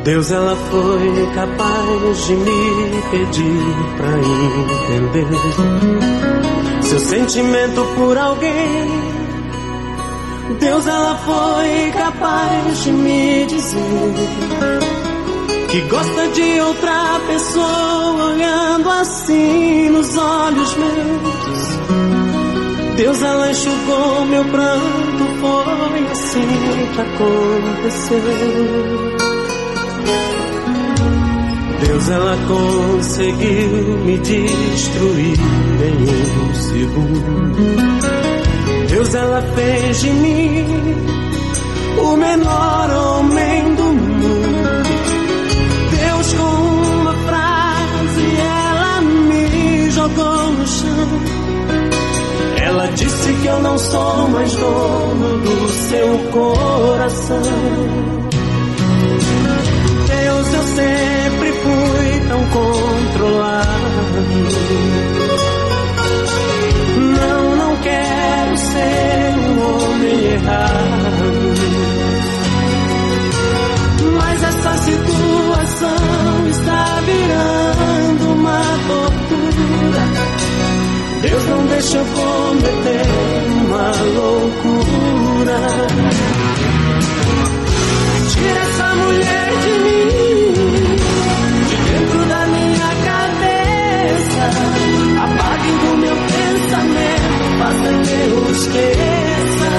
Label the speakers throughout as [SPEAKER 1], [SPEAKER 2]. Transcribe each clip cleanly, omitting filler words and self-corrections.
[SPEAKER 1] Deus, ela foi capaz de me pedir pra entender seu sentimento por alguém. Deus, ela foi capaz de me dizer que gosta de outra pessoa olhando assim nos olhos meus. Deus, ela enxugou meu pranto, foi assim que aconteceu. Deus, ela conseguiu me destruir em um segundo. Deus, ela fez de mim o menor homem do mundo. Deus, com uma frase, ela me jogou no chão. Ela disse que eu não sou mais dono do seu coração. Deus, eu sempre fui tão controlado. Não quero ser um homem errado. Mas essa situação está virando uma tortura. Deus, não deixa eu cometer uma loucura. Tira essa mulher de mim, de dentro da minha cabeça. Apague do meu pensamento, faça que eu esqueça.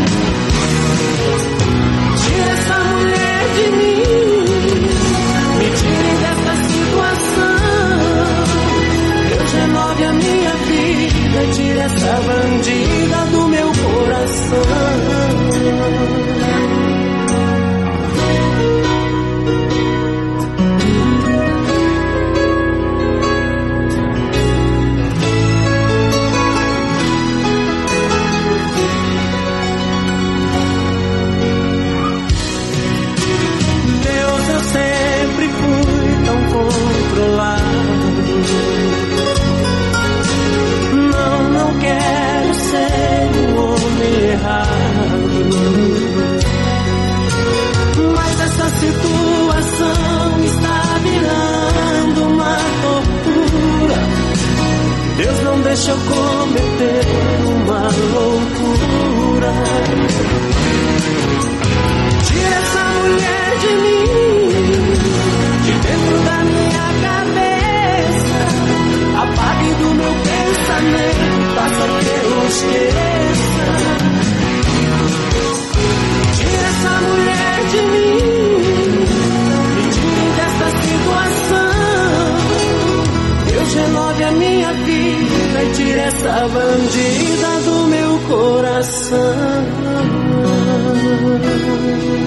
[SPEAKER 1] Tira essa mulher de mim, me tire dessa situação. Deus, renove a minha vida, tire essa bandida do meu coração. Não quero ser um homem errado. Mas essa situação está virando uma tortura. Deus, não deixa eu cometer uma loucura. Tira essa mulher de mim, de dentro da minha cabeça. Apague do meu pensamento, faça que eu esqueça. Tira essa mulher de mim, me tire dessa situação. Deus, renove a minha vida e tire essa bandida do meu coração.